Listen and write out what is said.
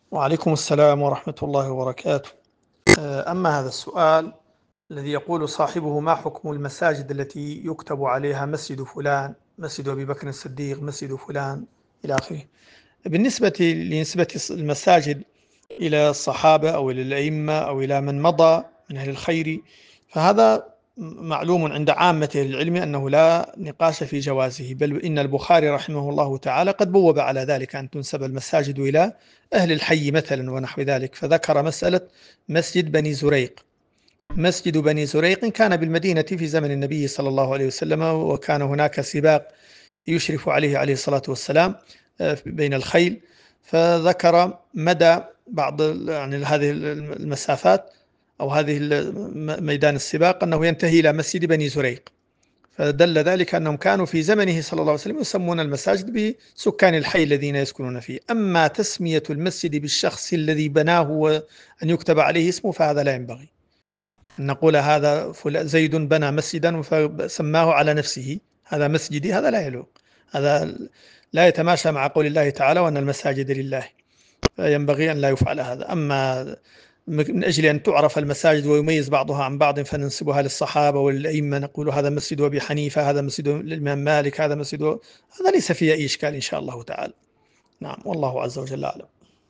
وعليكم السلام ورحمة الله وبركاته. أما هذا السؤال الذي يقول صاحبه: ما حكم المساجد التي يكتب عليها مسجد فلان، مسجد أبي بكر الصديق، مسجد فلان إلى آخره؟ بالنسبة لنسبة المساجد إلى الصحابة أو إلى الأئمة أو إلى من مضى من أهل الخير، فهذا معلوم عند عامة العلم أنه لا نقاش في جوازه، بل إن البخاري رحمه الله تعالى قد بوب على ذلك أن تنسب المساجد إلى أهل الحي مثلا ونحو ذلك، فذكر مسألة مسجد بني زريق. مسجد بني زريق كان بالمدينة في زمن النبي صلى الله عليه وسلم، وكان هناك سباق يشرف عليه الصلاة والسلام بين الخيل، فذكر مدى بعض يعني هذه المسافات أو هذه ميدان السباق أنه ينتهي إلى مسجد بني زريق، فدل ذلك أنهم كانوا في زمنه صلى الله عليه وسلم يسمون المساجد بسكان الحي الذين يسكنون فيه. أما تسمية المسجد بالشخص الذي بناه وأن يكتب عليه اسمه فهذا لا ينبغي. أن نقول هذا زيد بنى مسجدا فسماه على نفسه هذا مسجدي، هذا لا يلوق، هذا لا يتماشى مع قول الله تعالى وأن المساجد لله، فينبغي أن لا يفعل هذا. أما من أجل أن تعرف المساجد ويميز بعضها عن بعض فننسبها للصحابة والأئمة، نقول هذا مسجد أبي حنيفة، هذا مسجد الإمام مالك، هذا مسجد، هذا ليس فيه أي إشكال إن شاء الله تعالى. نعم، والله عز وجل أعلم.